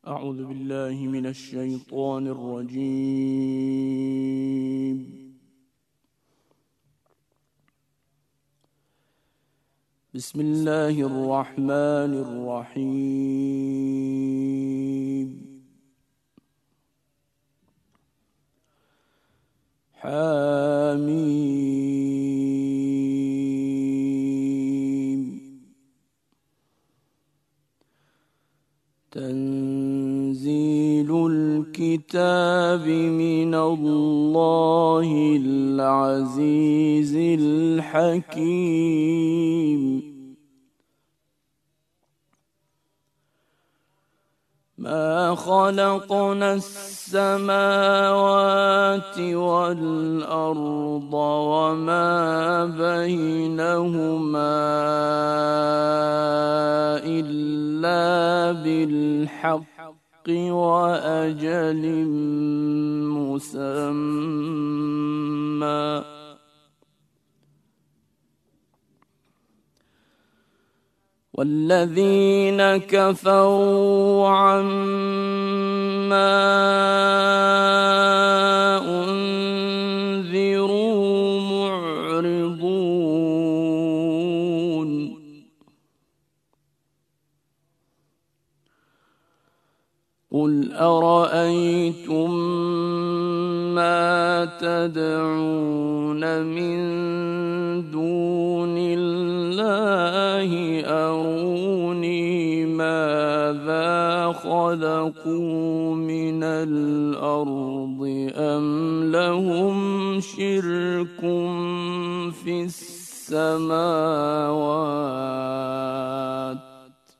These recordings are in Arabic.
أعوذ بالله من الشيطان الرجيم. بسم الله الرحمن الرحيم. حميم. تنزيل الكتاب من الله العزيز الحكيم. ما خلقنا السماوات والأرض وما بينهما إلا بالحق وأجل مسمى. والذين كفروا عما أنذروا معرضون. قل أرأيتم ما تدعون من دون الله أروني ماذا خلقوا من الأرض أم لهم شرك في السماوات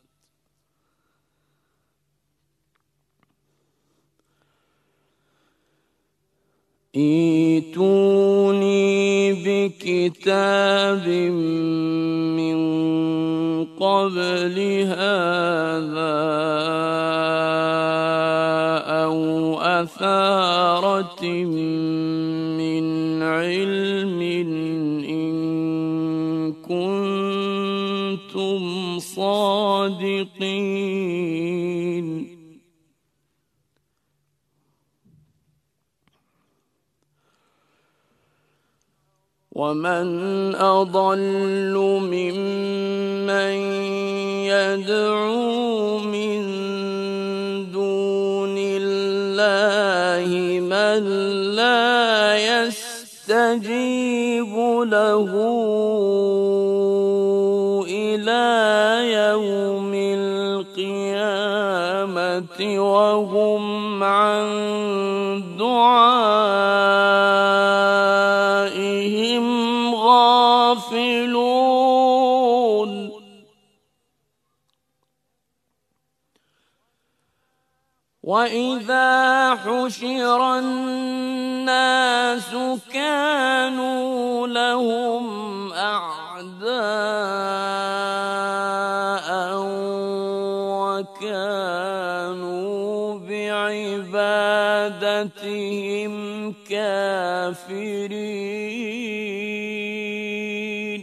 ائتوني بكتاب من قبل هذا أو أثارة من علم إن كنتم صادقين. ومن أضل ممن يدعو من دون الله من لا يستجيب له إلى يوم القيامة وهم عن دعائهم غافلون. وإذا حشر الناس كانوا لهم أعداء وكانوا بعبادتهم كافرين.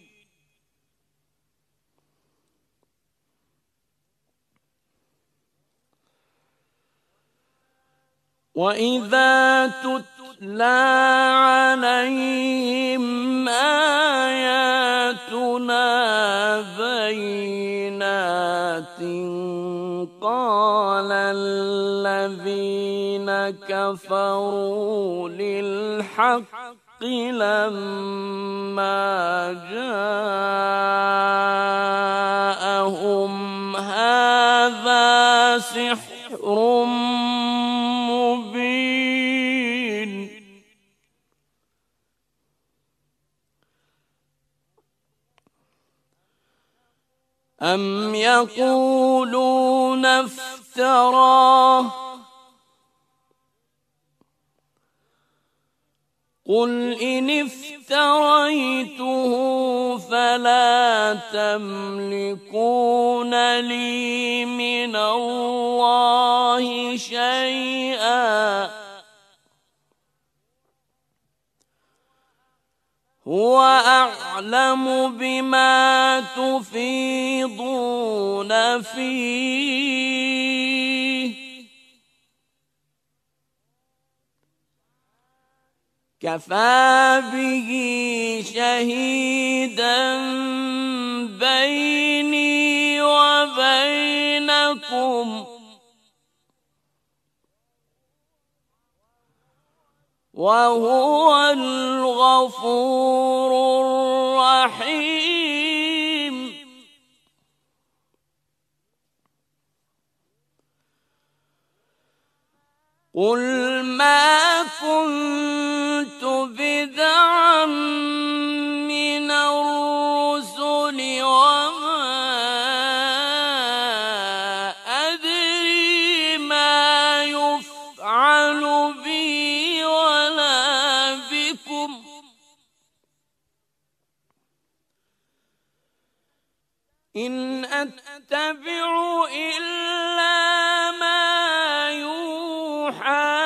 وإذا تتلى عليهم آياتنا بينات قال الذين كفروا للحق لما جاءهم هذا سحر مبين. أم يقولون افتراه قل إن افتريته فلا تملكون لي من الله شيئا هو أعلم بما تفيضون فيه كفى به شهيدا بيني وبينكم وهو الغفور الرحيم. قل ما كنت بدعا من الرسل وما أدري ما يفعل بي ولا بكم إن أتبع إلا ما يوحى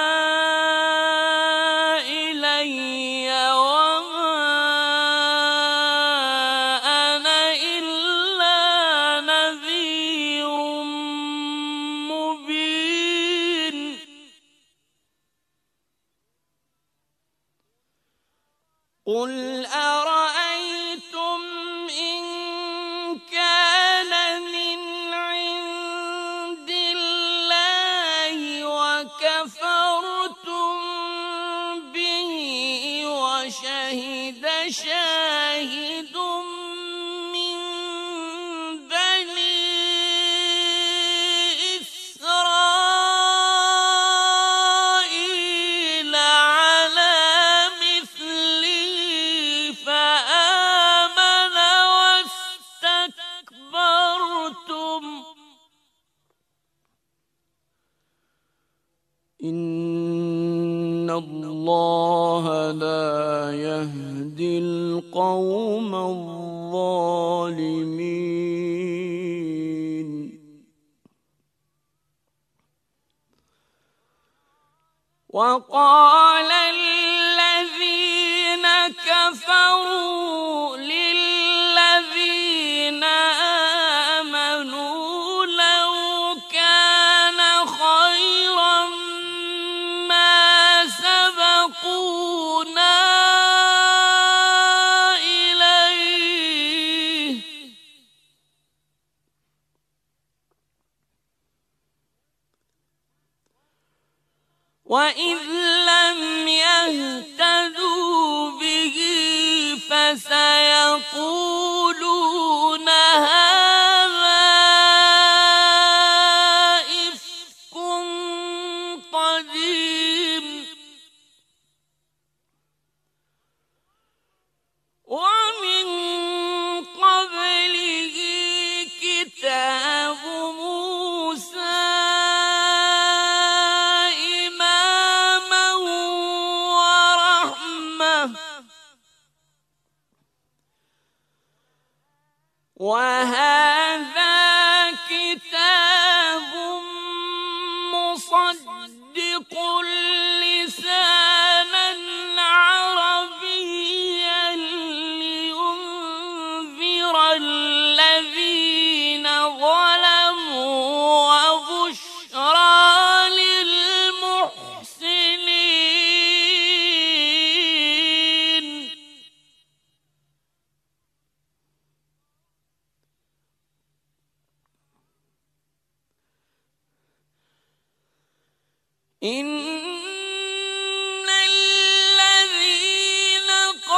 إلي وما أنا إلا نذير مبين. قل أرأيتم إن كان من عند الله وكفرتم به وشهد شاهد من بني إسرائيل على مثلي فآمن واستكبرتم إن الله لا يهدي القوم الظالمين. وقال الذين كفروا للذين آمنوا لو كان خيرا ما سبقونا إليه وإذ لم يهتدوا به فسيقولون هذا إفك قديم ومن قبله كتاب موسى إماما ورحمة وهذا كتاب مصدق لسانا عربيا لينذر الذين ظلموا وبشرى للمحسنين. إن الذين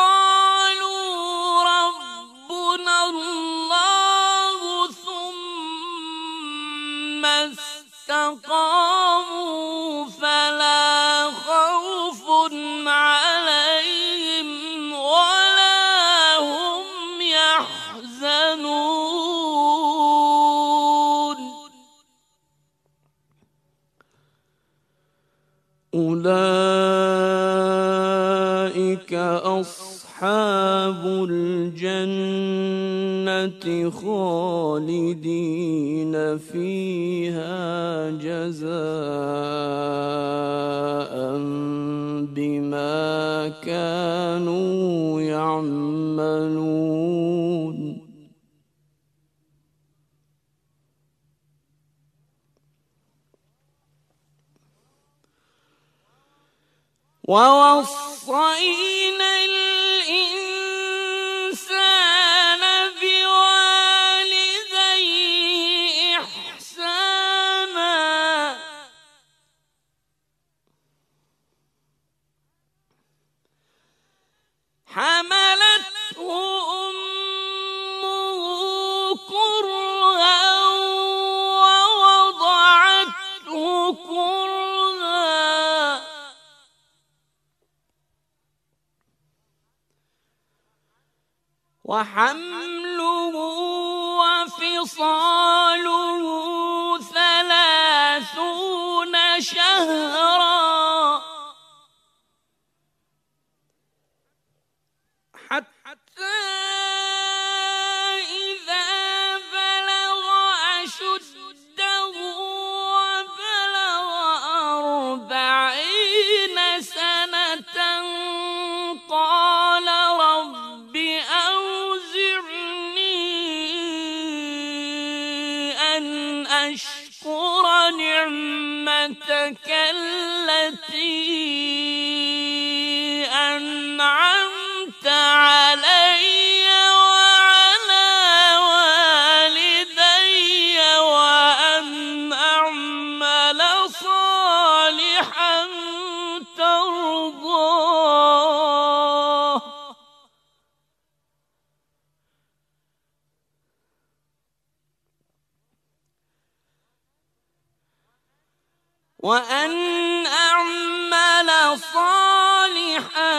قالوا ربنا الله ثم استقاموا فلا خوف عليهم ولا هم يحزنون. أولئك أصحاب الجنة خالدين فيها جزاء بما كانوا يعملون. ووصى وَوَصَّيْنَا الْإِنسَانَ بِوَالِدَيْهِ إِحْسَانًا حَمَلَتْهُ أُمُّهُ كُرْهًا وَوَضَعَتْهُ كُرْهًا وَحَمْلُهُ وَفِصَالُهُ 30 شهرا حتى إذا بلغ أشده وبلغ 40 سنة قال رب أوزعني أن أشكر نعمتك التي أنعمت علي وعلى والدي وأن أعمل صالحا ترضاه وأن أعمل صالحا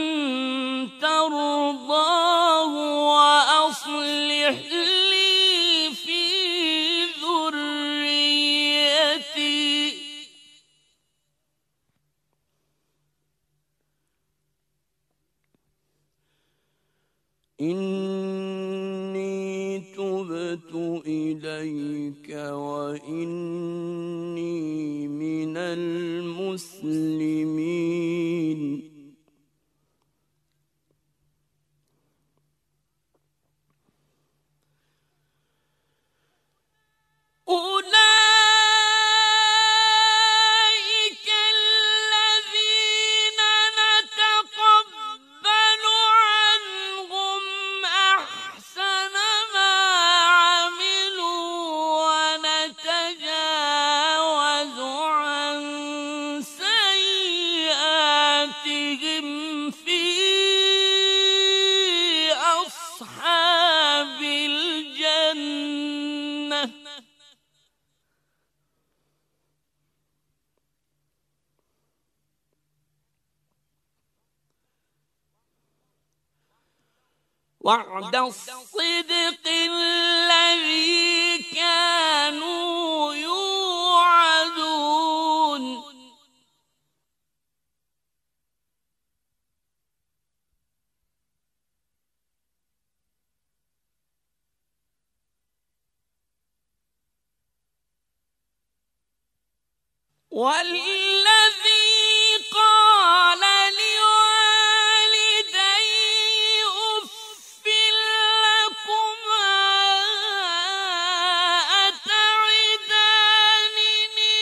ترضاه وأصلح لي في ذريتي إني تبت إليك وإني من المسلمين أولئك الذين نتقبل عنهم أحسن ما عملوا ونتجاوز عن سيئاتهم في أصحاب الجنة وعد الصدق الذي كانوا يوعدون والذي قال لوالديه أف لكما أتعدانني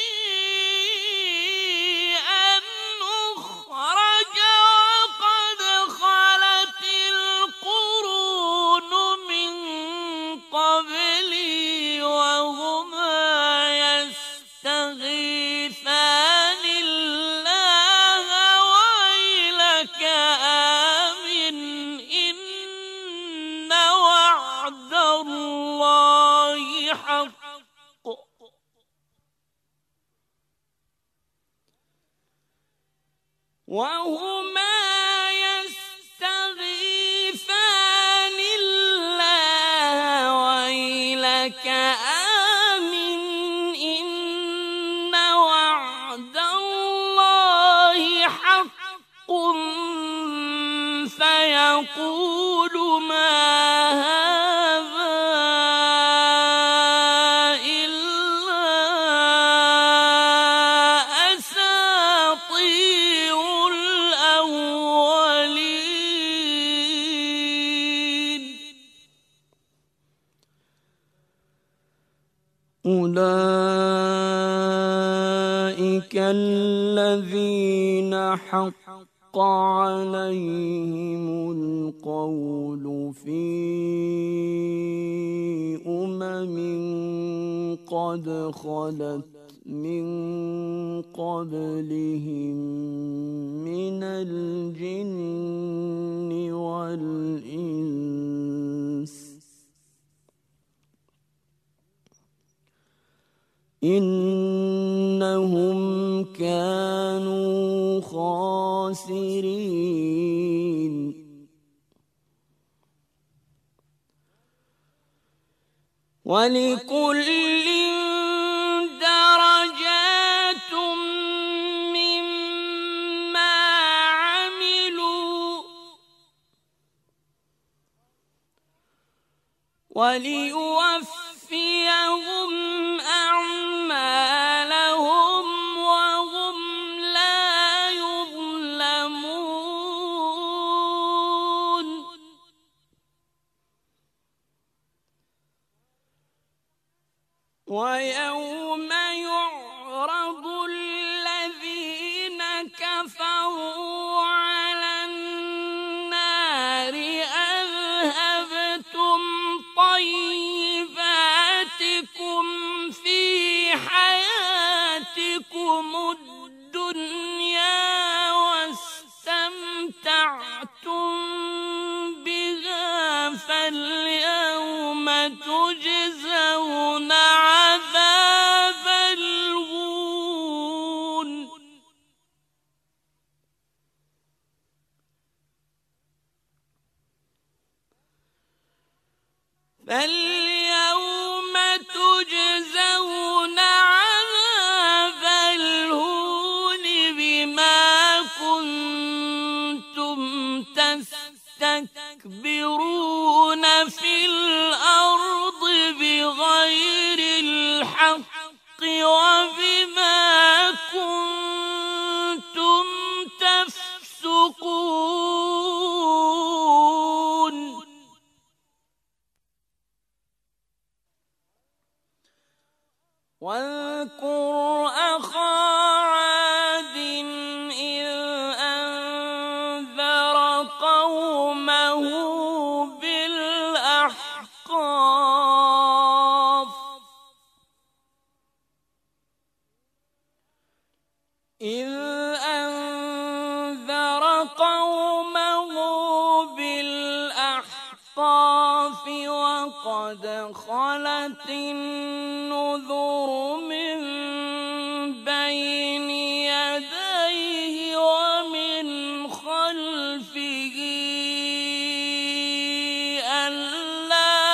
أن أخرج وقد خلت القرون من قبلي وهما يستغيثان الله ويلك آمن إن وعد الله حق وهما يستغيثان الله ويلك آمن إن وعد الله حق فيقول ما هذا إلا أساطير الأولين أولئك الذين حق حق عليهم القول في قد خلت من قبلهم من الجن والإنس إنهم كانوا خاسرين ولكل درجات مما عملوا وليوفيهم أعمالهم وهم لا يظلمون ويوم يعرض الذين كفروا على النار أذهبتم طيباتكم في حياتكم الدنيا واستمتعتم بها فاليوم تجزون عذاب الهون فاليوم تجزون عذاب الهون بما كنتم تستكبرون في الأرض بغير الحق وبما كنتم تفسقون واذكر أخا عاد إذ أنذر قومه بالأحقاف وقد خلت النذر من بين يديه ومن خلفه ألا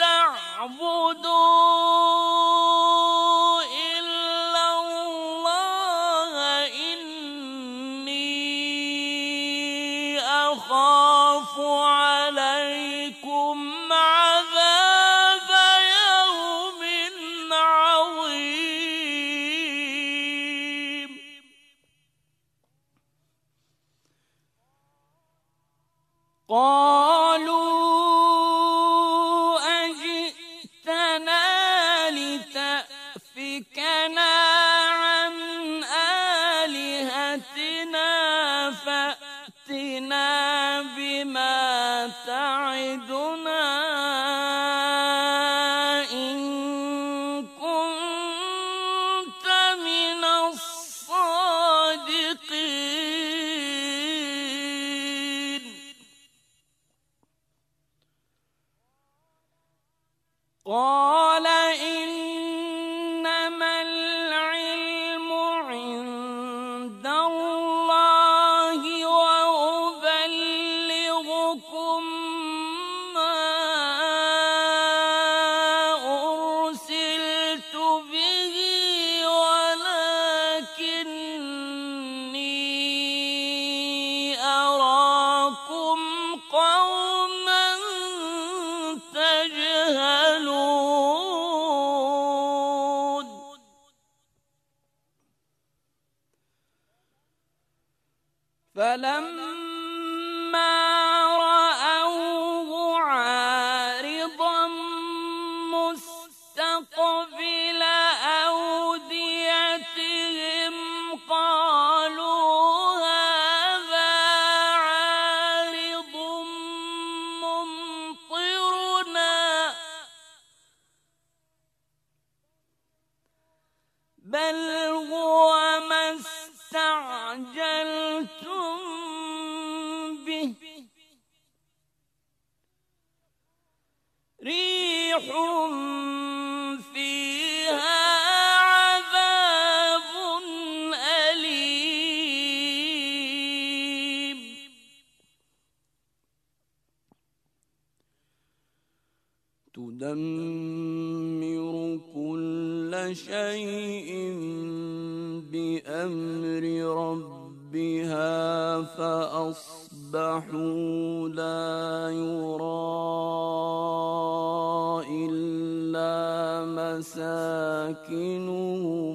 تعبدوا إلا الله إني أخاف عليكم عذاب يوم عظيم قالوا أجئتنا لتأفكنا عن آلهتنا فأتنا بما تعدنا إن كنت من الصادقين قال إنما العلم عند الله وأبلغكم ما أرسلت به ولكني أراكم قوما تجهلون فلما رأوه عارضا مستقبل أوديتهم قالوا هذا بل هو ما استعجلتم به ريح فيها عذاب أليم تدمر كل شيء بأمر ربها فأصبحوا لا يرى إلا مساكنهم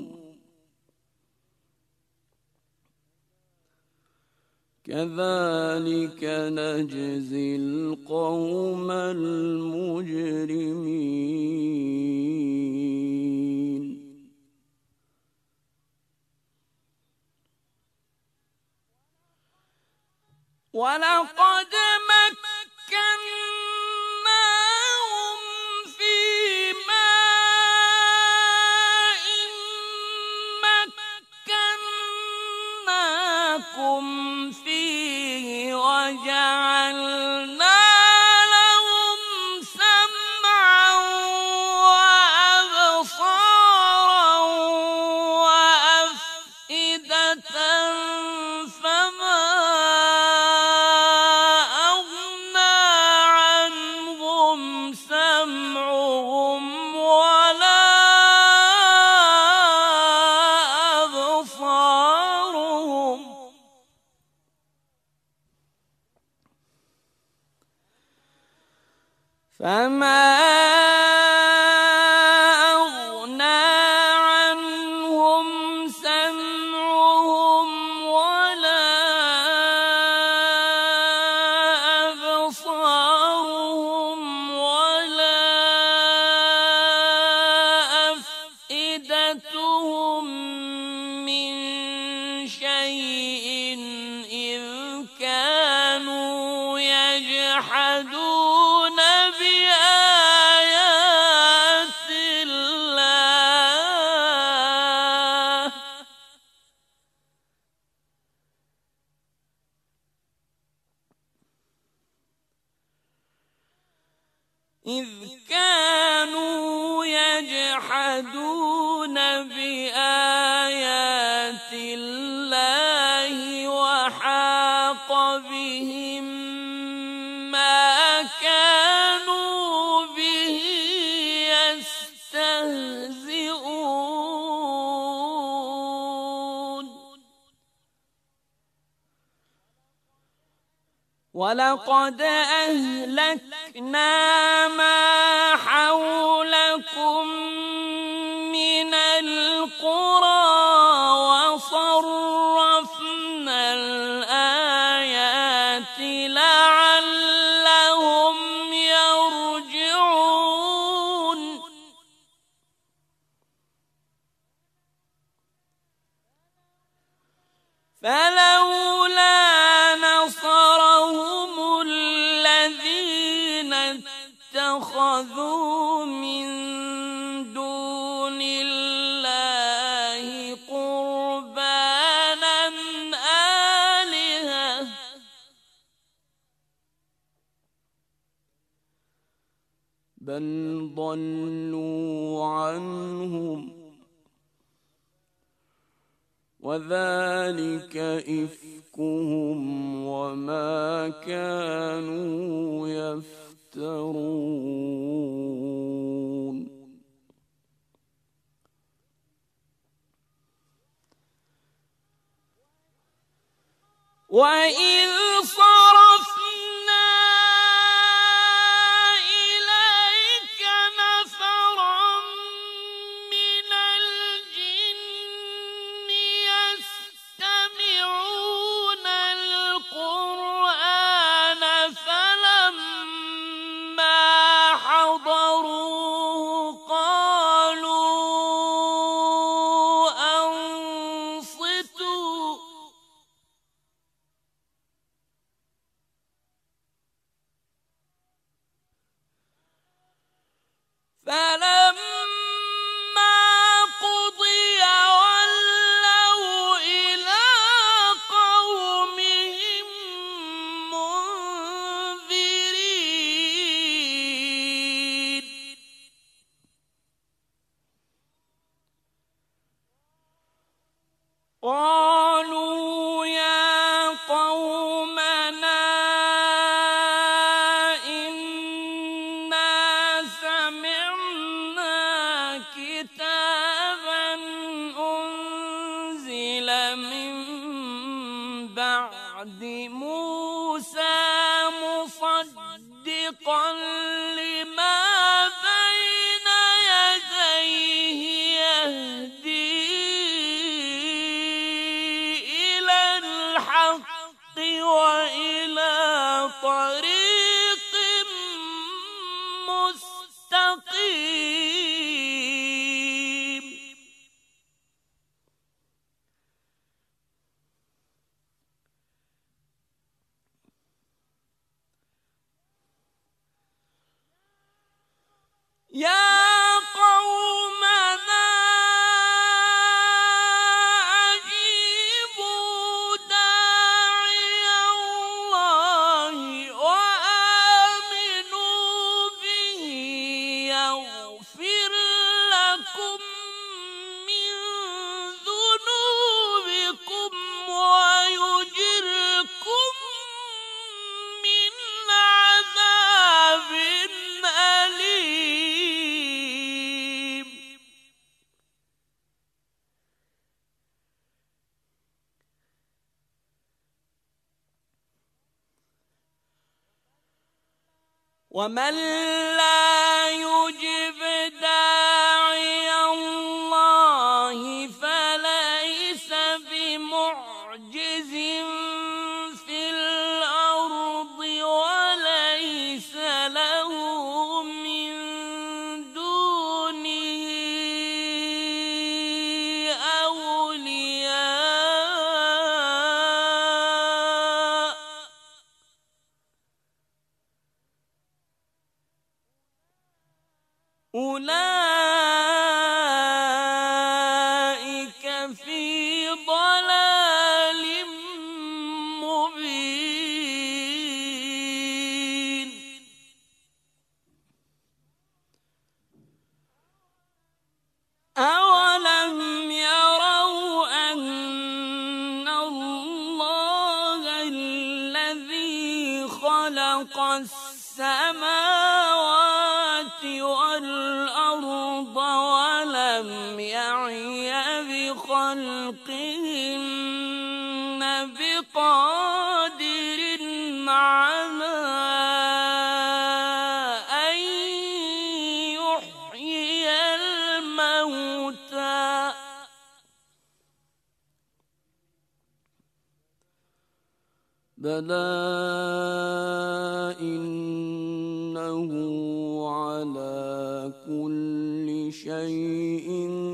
كذلك نجزي القوم المجرمين ولقد مكناهم في ماء مكناكم فيه وجعلنا لهم سمعا وأبصارا وأفئدة فما أغنى عنهم سمعهم ولا أبصارهم فما أغنى عنهم سمعهم ولا أبصارهم ولا أفئدتهم من شيء إذ كانوا يجحدون بآيات الله إذ كانوا يجحدون بآيات الله وحاق بهم ما كانوا به يستهزئون ولقد أهلكنا ما حولكم من القرى وصرفنا الآيات لعلهم يرجعون فلولا نصرهم الذين اتخذوا من دون الله قربانا آلهة بل ضلوا عنهم وذلك إفكهم وما كانوا يفترون وإذ صرفنا إليك نفرا من الجن يستمعون القرآن فلما حضروه قالوا أنصتوا قالوا يا قومنا إنا سمعنا كتابا أنزل من بعد موسى مصدقا لما بين يديه يهدي إلى الحق وإلى طريق مستقيم يا قومنا أجيبوا داعي الله وآمنوا به يغفر لكم من ذنوبكم ويجركم من عذاب أليم ومن لا يجب داعي الله فليس بمعجز في الأرض وليس له من دونه أولياء أولئك في ضلال مبين أولم يروا أن الله الذي خلق السماوات والأرض ولم يعي بخلقهن بقادر على أن يحيي الموتى بلى إنه على كل شيء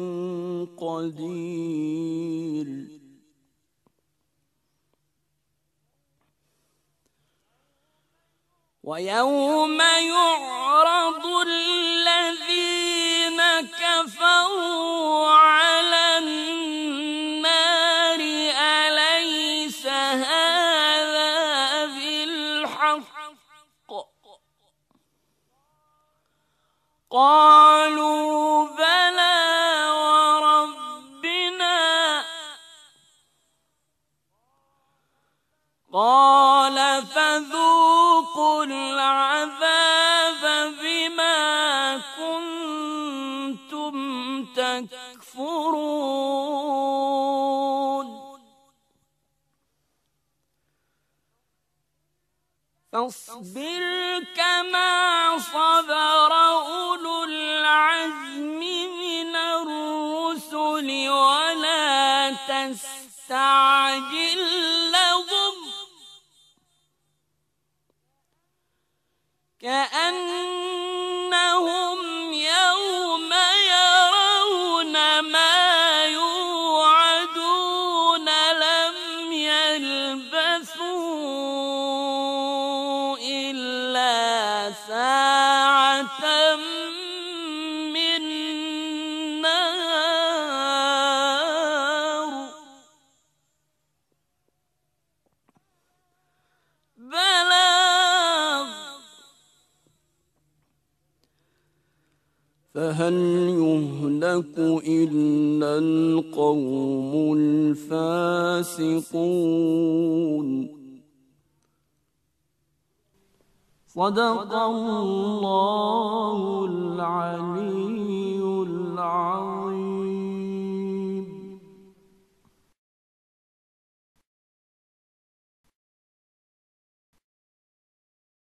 قدير ويوم يعرض الذين كفروا على النار أليس هذا بالحق قالوا بلى وربنا قال فذوقوا العذاب بما كنتم تكفرون فاصبر كما صبر أولو العزم من الرسل ولا تستعجل لهم كأنهم يوم يرون ما يوعدون لم يلبثوا إلا ساعة من نار بلاغ فهل يهلك إلا القوم الفاسقون. صدق الله